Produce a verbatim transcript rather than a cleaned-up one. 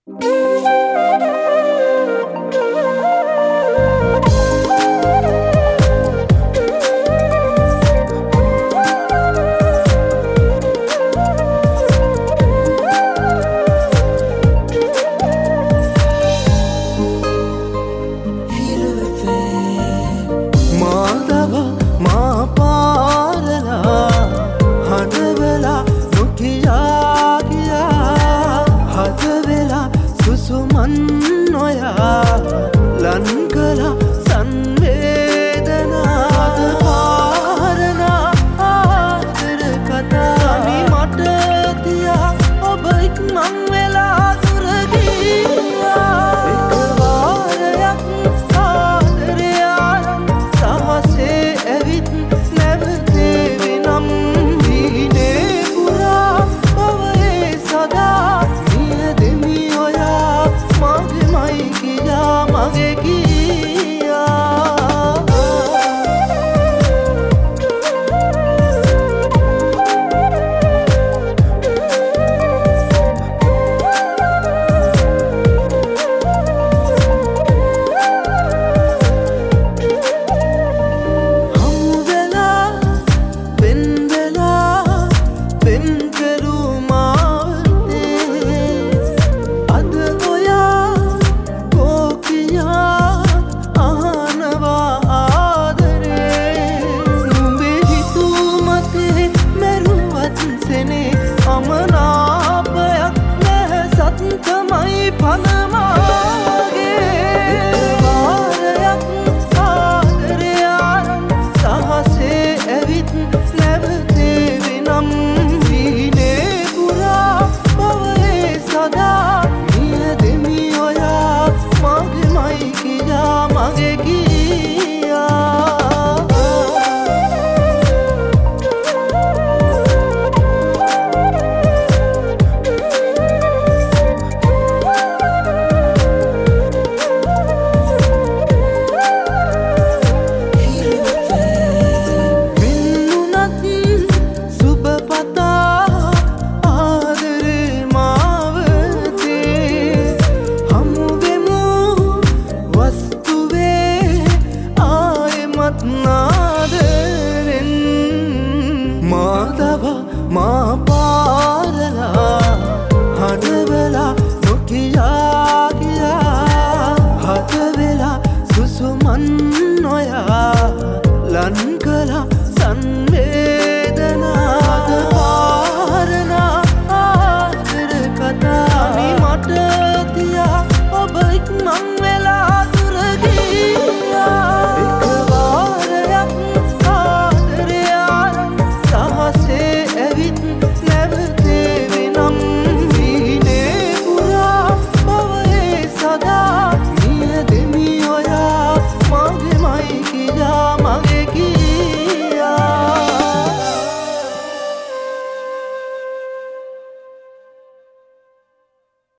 ලන්කලා සංවේදනා අද පාරනා ආදර කතා මි මට තියා ඔබ ඉක්මන් වෙලා දුර ගියා එක වාරයක් ආදරය ආරන් සහසේ ඇවිත් නැවතේ වෙනම් දීනේ පුරා පවයේ සදා මිය දෙමි ඔයා මගේමයි කියා මගේ අමනාපයක් නැහැ සත්‍යමයි පනමාගේ එක වාරයක් ආදරය ආරන් සහසේ ඇවිත් නැවතේ වෙනම් දීනේ පුරා පවයේ සදා මිය දෙමි ඔයා මගේමයි කියා මගේ